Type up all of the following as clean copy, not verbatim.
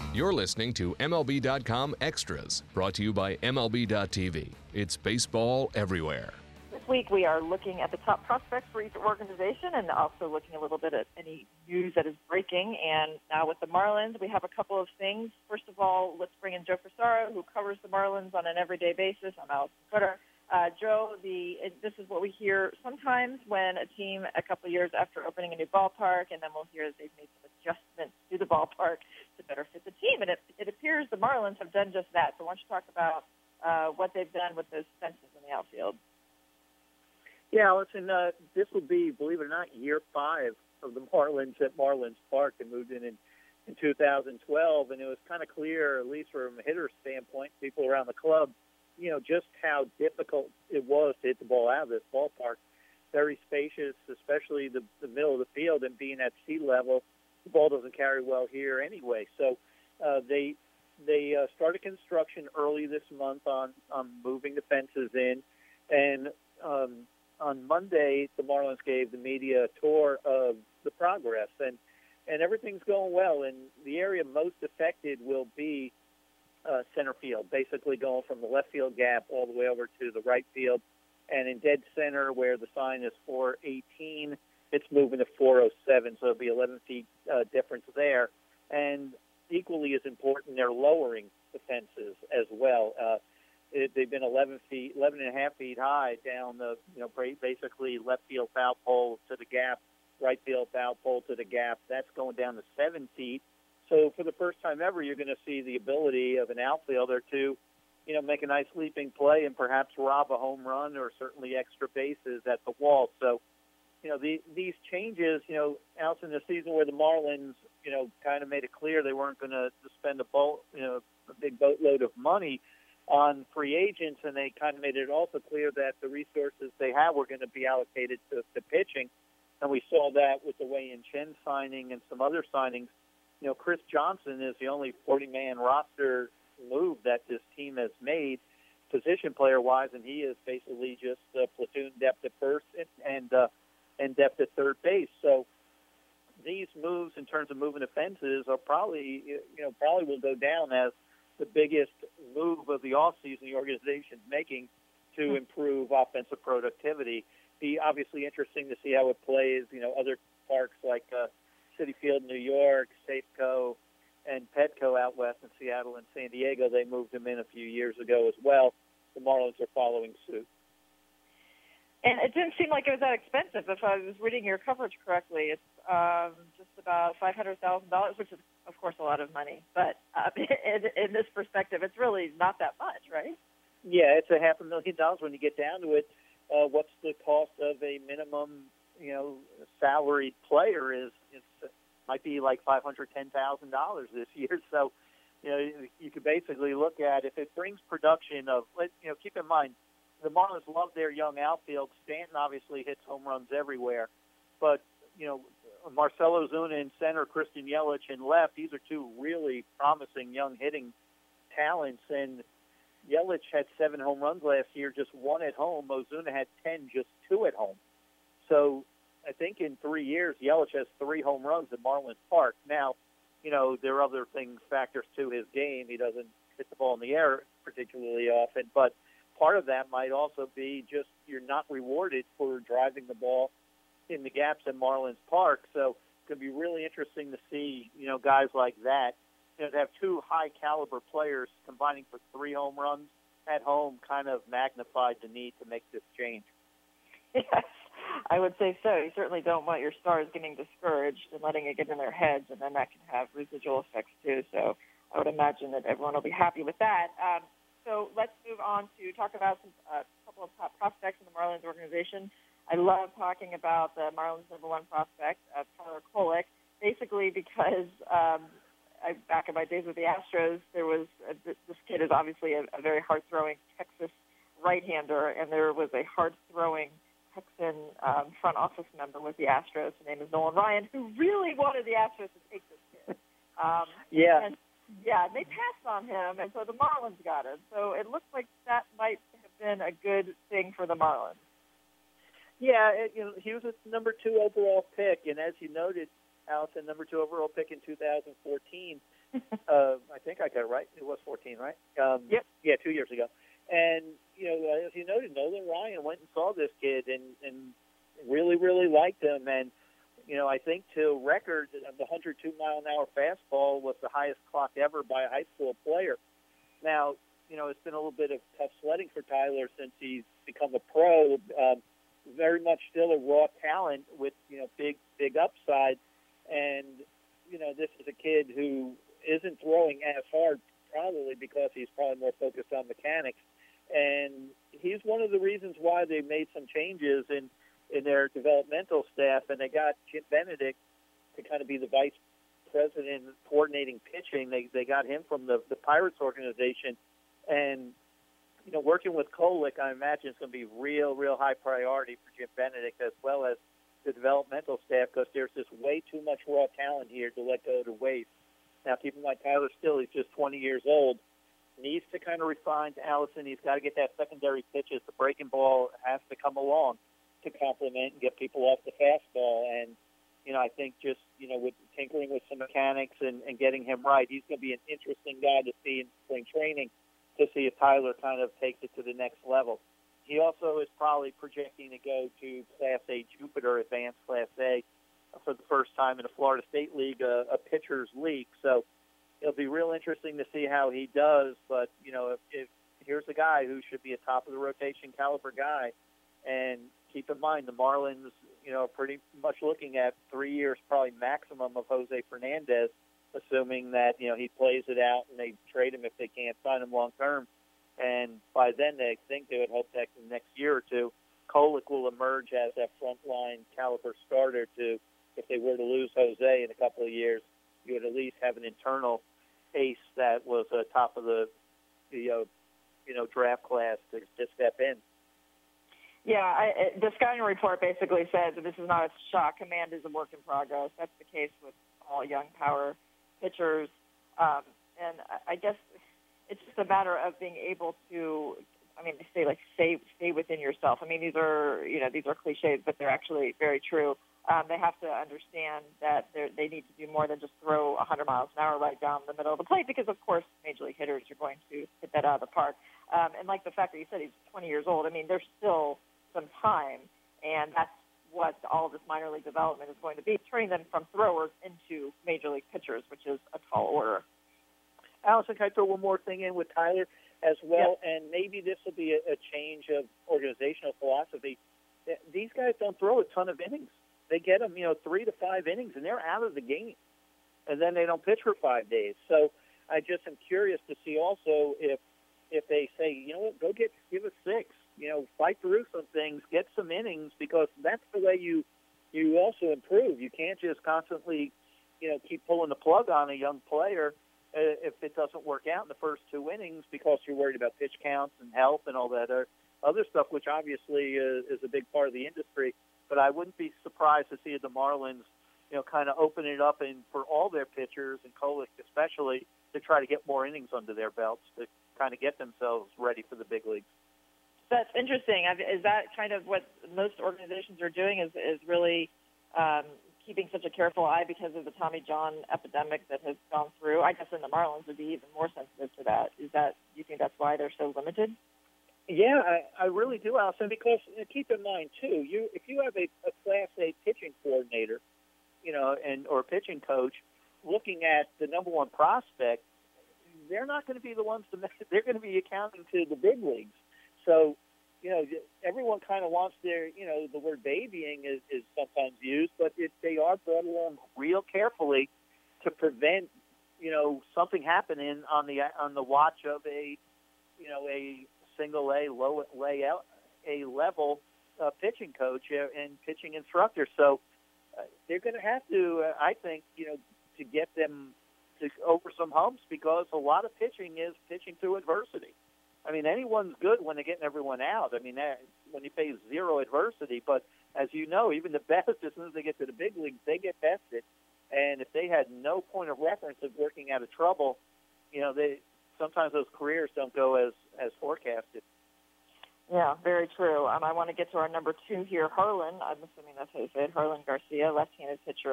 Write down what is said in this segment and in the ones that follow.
You're listening to MLB.com Extras, brought to you by MLB.tv. It's baseball everywhere. This week we are looking at the top prospects for each organization and also looking a little bit at any news that is breaking. And now with the Marlins, we have a couple of things. First of all, let's bring in Joe Frisaro, who covers the Marlins on an everyday basis. I'm Allison Twitter. Joe, this is what we hear sometimes when a team, a couple of years after opening a new ballpark, and then we'll hear that they've made some adjustments to the ballpark to better fit the team. And it appears the Marlins have done just that. So why don't you talk about what they've done with those fences in the outfield? Yeah, listen, this will be, believe it or not, year 5 of the Marlins at Marlins Park. They moved in 2012, and it was kind of clear, at least from a hitter's standpoint, people around the club, just how difficult it was to hit the ball out of this ballpark. Very spacious, especially the middle of the field, and being at sea level, the ball doesn't carry well here anyway. So they started construction early this month on moving the fences in, and on Monday, the Marlins gave the media a tour of the progress, and everything's going well. And the area most affected will be center field, basically going from the left field gap all the way over to the right field. And in dead center, where the sign is 418, it's moving to 407, so it'll be 11 feet difference there. And equally as important, they're lowering the fences as well. They've been 11 and a half feet high down the, basically left field foul pole to the gap, right field foul pole to the gap. That's going down to 7 feet. So for the first time ever, you're going to see the ability of an outfielder to, make a nice leaping play and perhaps rob a home run or certainly extra bases at the wall. So, these changes, out in the season where the Marlins, kind of made it clear they weren't going to spend a big boatload of money on free agents, and they kind of made it also clear that the resources they have were going to be allocated to pitching. And we saw that with the Wei-Yin Chen signing and some other signings. Chris Johnson is the only 40-man roster move that this team has made, position player-wise, and he is basically just platoon depth at first and depth at third base. So these moves, in terms of moving the fences, are probably will go down as the biggest move of the offseason the organization is making to improve offensive productivity. Be obviously interesting to see how it plays. Other parks like Citi Field in New York, Safeco, and Petco out west in Seattle and San Diego, they moved them in a few years ago as well. The Marlins are following suit. And it didn't seem like it was that expensive. If I was reading your coverage correctly, it's just about $500,000, which is, of course, a lot of money. But in this perspective, it's really not that much, right? Yeah, it's $500,000 when you get down to it. What's the cost of a minimum, salaried player might be like $510,000 this year. So, you could basically look at if it brings production of, keep in mind, the Marlins love their young outfield. Stanton obviously hits home runs everywhere. But, Marcell Ozuna in center, Christian Yelich in left, these are two really promising young hitting talents. And Yelich had 7 home runs last year, just 1 at home. Ozuna had 10, just 2 at home. So I think in 3 years, Yelich has 3 home runs at Marlins Park. Now, there are other factors to his game. He doesn't hit the ball in the air particularly often, but part of that might also be just you're not rewarded for driving the ball in the gaps at Marlins Park. So it's going to be really interesting to see, guys like that. To have 2 high-caliber players combining for 3 home runs at home kind of magnified the need to make this change. Yes, I would say so. You certainly don't want your stars getting discouraged and letting it get in their heads, and then that can have residual effects too. So I would imagine that everyone will be happy with that. So let's move on to talk about a couple of top prospects in the Marlins organization. I love talking about the Marlins' #1 prospect, Tyler Kolek, basically because back in my days with the Astros, there was this kid is obviously a very hard-throwing Texas right-hander, and there was a hard-throwing Texan front office member with the Astros. His name is Nolan Ryan, who really wanted the Astros to take this kid. And they passed on him, and so the Marlins got him. So it looks like that might have been a good thing for the Marlins. Yeah, he was a #2 overall pick, and as you noted, Allison, #2 overall pick in 2014. I think I got it right. It was 14, right? Yep. Yeah, 2 years ago. And, as you noted, Nolan Ryan went and saw this kid and really, really liked him. And, I think to record, the 102-mile-an-hour fastball was the highest clock ever by a high school player. Now, it's been a little bit of tough sledding for Tyler since he's become a pro. Very much still a raw talent with, big upside. And, this is a kid who isn't throwing as hard probably because he's probably more focused on mechanics. And he's one of the reasons why they made some changes in their developmental staff, and they got Jim Benedict to kind of be the vice president coordinating pitching. They got him from the Pirates organization. And, working with Kolek, I imagine it's going to be real high priority for Jim Benedict as well as the developmental staff, because there's just way too much raw talent here to let go to waste. Now, keep in mind, Tyler Still, he's just 20 years old, needs to kind of refine to Allison. He's got to get that secondary pitches. The breaking ball has to come along to complement and get people off the fastball. And, I think just, with tinkering with some mechanics and getting him right, he's going to be an interesting guy to see in spring training to see if Tyler kind of takes it to the next level. He also is probably projecting to go to Class A Jupiter, Advanced Class A, for the first time in the Florida State League, a pitcher's league. So it'll be real interesting to see how he does. But, if here's a guy who should be a top-of-the-rotation caliber guy. And keep in mind, the Marlins, pretty much looking at 3 years probably maximum of Jose Fernandez, assuming that, he plays it out and they trade him if they can't sign him long-term. And by then, they think they would hope that in the next year or two, Kolek will emerge as that frontline caliber starter to, if they were to lose Jose in a couple of years, you would at least have an internal ace that was top of the draft class to step in. Yeah, the scouting report basically says that this is not a shock. Command is a work in progress. That's the case with all young power pitchers. And I guess it's just a matter of being able to, stay within yourself. These are cliches, but they're actually very true. They have to understand that they need to do more than just throw 100 miles an hour right down the middle of the plate because, of course, major league hitters are going to hit that out of the park. And like the fact that you said he's 20 years old, there's still some time, and that's what all of this minor league development is going to be, turning them from throwers into major league pitchers, which is a tall order. Allison, can I throw one more thing in with Tyler as well? Yeah. And maybe this will be a change of organizational philosophy. These guys don't throw a ton of innings. They get them, 3 to 5 innings, and they're out of the game. And then they don't pitch for 5 days. So I just am curious to see also if they say, go give us 6. Fight through some things, get some innings, because that's the way you also improve. You can't just constantly, keep pulling the plug on a young player if it doesn't work out in the first 2 innings because you're worried about pitch counts and health and all that other stuff, which obviously is a big part of the industry. But I wouldn't be surprised to see the Marlins, kind of open it up for all their pitchers, and Kolek especially, to try to get more innings under their belts to kind of get themselves ready for the big leagues. That's interesting. Is that kind of what most organizations are doing, is really keeping such a careful eye because of the Tommy John epidemic that has gone through? I guess in the Marlins would be even more sensitive to that. Do you think that's why they're so limited? Yeah, I really do, Allison, because keep in mind, too, if you have a Class A pitching coordinator, or pitching coach looking at the number one prospect, they're not going to be the ones they're going to be accounting to the big leagues. So, everyone kind of wants the word babying is sometimes used, but they are brought along real carefully to prevent, something happening on the watch of a single A, low A level pitching coach and pitching instructor. So they're going to have to, I think, to get them over some humps, because a lot of pitching is pitching through adversity. Anyone's good when they're getting everyone out. When you face zero adversity, but as you know, even the best, as soon as they get to the big leagues, they get tested. And if they had no point of reference of working out of trouble, sometimes those careers don't go as forecasted. Yeah, very true. I want to get to our number 2 here, Harlan. I'm assuming that's how you say it, Harlan Garcia, left-handed pitcher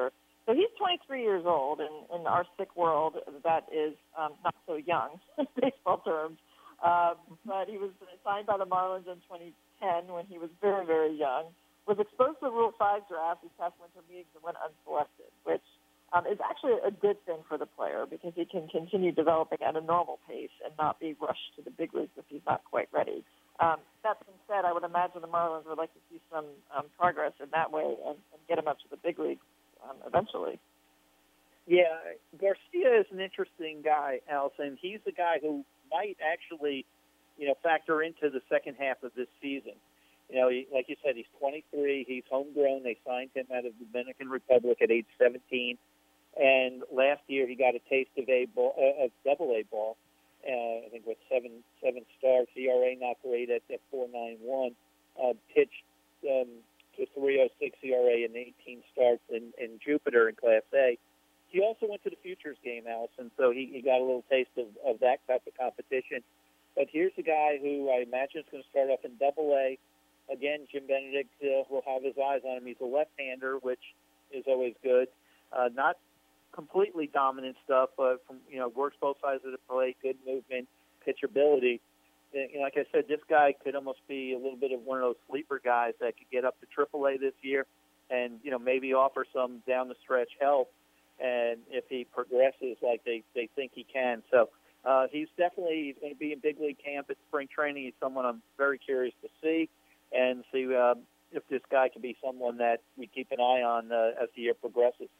So he's 23 years old, and in our sick world, that is not so young in baseball terms. But he was signed by the Marlins in 2010 when he was very, very young. Was exposed to the Rule 5 draft these past winter meetings and went unselected, which is actually a good thing for the player because he can continue developing at a normal pace and not be rushed to the big leagues if he's not quite ready. That being said, I would imagine the Marlins would like to see some progress in that way and get him up to the big leagues eventually. Yeah, Garcia is an interesting guy, Allison. He's the guy who might actually, factor into the second half of this season. Like you said, he's 23. He's homegrown. They signed him out of the Dominican Republic at age 17. And last year he got a taste of double-A ball. I think with seven starts, ERA not great at 4.91. Pitched to 3.06 ERA in 18 starts in Jupiter in Class A. He also went to the Futures game, Allison, so he got a little taste of that type of competition. But here's a guy who I imagine is going to start off in Double-A. Again, Jim Benedict will have his eyes on him. He's a left-hander, which is always good. Not completely dominant stuff, but works both sides of the plate, good movement, pitchability. Like I said, this guy could almost be a little bit of one of those sleeper guys that could get up to AAA this year, and maybe offer some down the stretch help. And if he progresses like they think he can, so he's definitely going to be in big league camp at spring training. He's someone I'm very curious to see and see if this guy can be someone that we keep an eye on as the year progresses.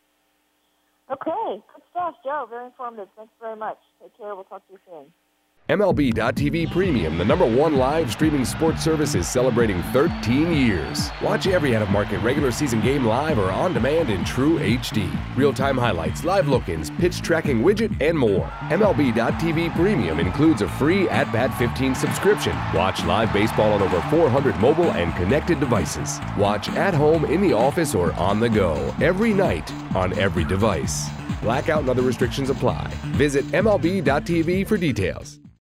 Okay, good stuff, Joe. Very informative. Thanks very much. Take care. We'll talk to you soon. MLB.tv Premium, the #1 live streaming sports service, is celebrating 13 years. Watch every out-of-market regular season game live or on demand in true HD. Real-time highlights, live look-ins, pitch tracking widget, and more. MLB.tv Premium includes a free At-Bat 15 subscription. Watch live baseball on over 400 mobile and connected devices. Watch at home, in the office, or on the go every night on every device. Blackout and other restrictions apply. Visit MLB.tv for details.